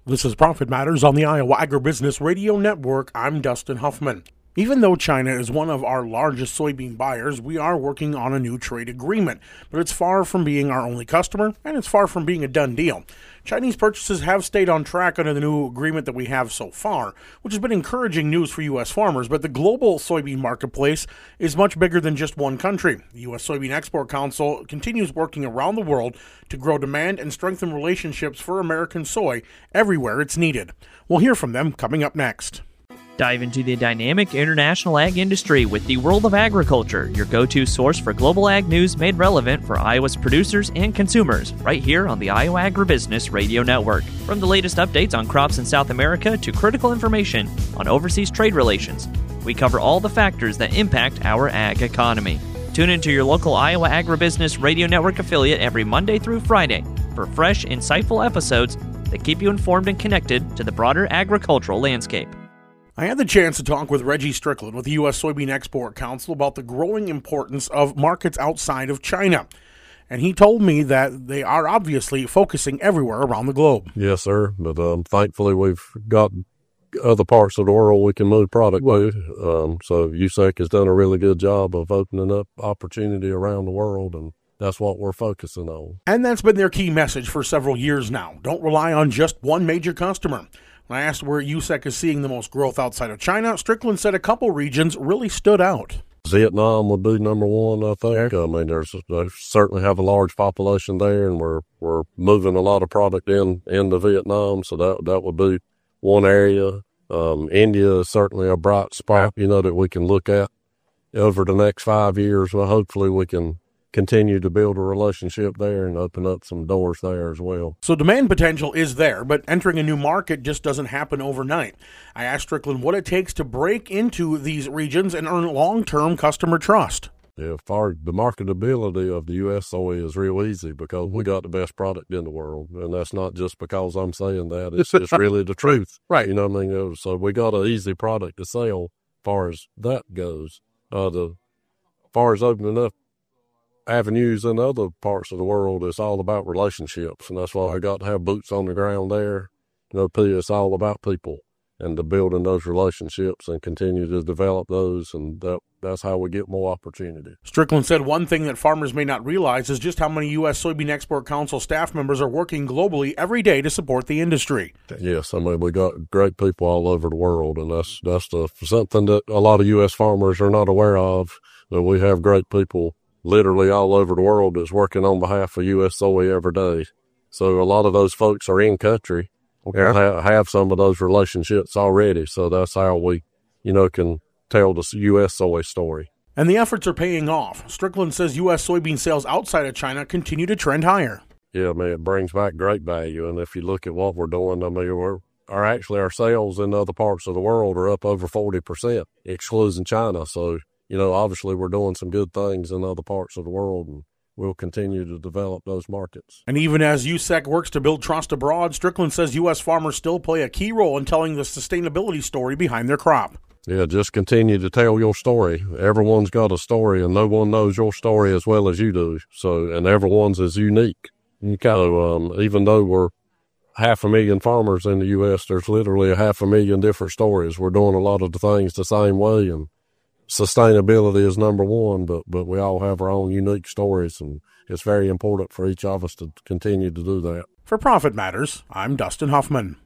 This is Profit Matters on the Iowa Agribusiness Radio Network. I'm Dustin Huffman. Even though China is one of our largest soybean buyers, we are working on a new trade agreement, but it's far from being our only customer, and it's far from being a done deal. Chinese purchases have stayed on track under the new agreement that we have so far, which has been encouraging news for U.S. farmers, but the global soybean marketplace is much bigger than just one country. The U.S. Soybean Export Council continues working around the world to grow demand and strengthen relationships for American soy everywhere it's needed. We'll hear from them coming up next. Dive into the dynamic international ag industry with the World of Agriculture, your go-to source for global ag news made relevant for Iowa's producers and consumers, right here on the Iowa Agribusiness Radio Network. From the latest updates on crops in South America to critical information on overseas trade relations, we cover all the factors that impact our ag economy. Tune into your local Iowa Agribusiness Radio Network affiliate every Monday through Friday for fresh, insightful episodes that keep you informed and connected to the broader agricultural landscape. I had the chance to talk with Reggie Strickland with the U.S. Soybean Export Council about the growing importance of markets outside of China. And he told me that they are obviously focusing everywhere around the globe. Yes, sir. But thankfully, we've got other parts of the world we can move product with. So USEC has done a really good job of opening up opportunity around the world, and that's what we're focusing on. And that's been their key message for several years now. Don't rely on just one major customer. When I asked where USEC is seeing the most growth outside of China, Strickland said a couple regions really stood out. Vietnam would be number one, I think. I mean, they certainly have a large population there, and we're moving a lot of product into Vietnam, so that would be one area. India is certainly a bright spot, that we can look at over the next 5 years. Well, hopefully we can continue to build a relationship there and open up some doors there as well. So demand potential is there, but entering a new market just doesn't happen overnight. I asked Strickland what it takes to break into these regions and earn long-term customer trust. Yeah, the marketability of the U.S. soy is real easy because we got the best product in the world, and that's not just because I'm saying that. It's just really the truth. Right. You know what I mean? So we got an easy product to sell as far as that goes. As far as opening up avenues in other parts of the world, it's all about relationships, and that's why I got to have boots on the ground there. It's all about people and to building those relationships and continue to develop those, and that's how we get more opportunity. Strickland said one thing that farmers may not realize is just how many U.S. Soybean Export Council staff members are working globally every day to support the industry. Yes, I mean, we got great people all over the world, and that's something that a lot of U.S. farmers are not aware of, that we have great people literally all over the world that's working on behalf of U.S. soy every day. So a lot of those folks are in country and have some of those relationships already. So that's how we, can tell the U.S. soy story. And the efforts are paying off. Strickland says U.S. soybean sales outside of China continue to trend higher. Yeah, I mean, it brings back great value. And if you look at what we're doing, I mean, our sales in other parts of the world are up over 40%, excluding China. So, obviously we're doing some good things in other parts of the world, and we'll continue to develop those markets. And even as USEC works to build trust abroad, Strickland says U.S. farmers still play a key role in telling the sustainability story behind their crop. Yeah, just continue to tell your story. Everyone's got a story, and no one knows your story as well as you do. So, and everyone's is unique. So, even though we're 500,000 farmers in the U.S., there's literally 500,000 different stories. We're doing a lot of the things the same way, and sustainability is number one, but we all have our own unique stories, and it's very important for each of us to continue to do that. For Profit Matters, I'm Dustin Huffman.